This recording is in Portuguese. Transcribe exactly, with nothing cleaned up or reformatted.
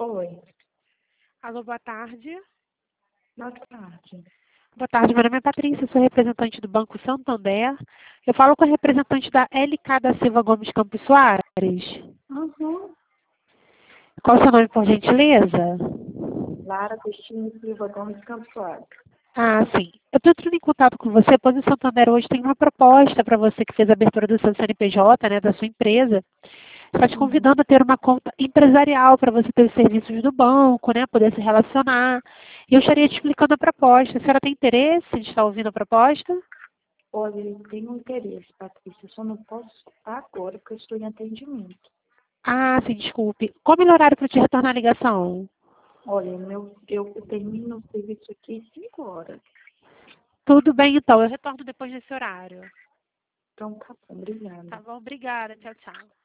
Oi, Alô, boa tarde. boa tarde. Boa tarde, meu nome é Patrícia, sou representante do Banco Santander. Eu falo com a representante da L K da Silva Gomes Campos Soares. Uhum. Qual o seu nome, por gentileza? Lara Cristina Silva Gomes Campos Soares. Ah, sim. Eu estou entrando em contato com você, pois o Santander hoje tem uma proposta para você que fez a abertura do seu C N P J, né, da sua empresa. Está te Uhum. convidando a ter uma conta empresarial para você ter os serviços do banco, né, poder se relacionar. E eu estaria te explicando a proposta. A senhora tem interesse de estar ouvindo a proposta? Olha, eu tenho interesse, Patrícia, eu só não posso escutar agora porque eu estou em atendimento. Ah, sim, desculpe. Qual o melhor horário para te retornar a ligação? Olha, meu, eu termino o serviço aqui às cinco horas. Tudo bem, então. Eu retorno depois desse horário. Então tá bom, obrigada. Tá bom? Obrigada. Tchau, tchau.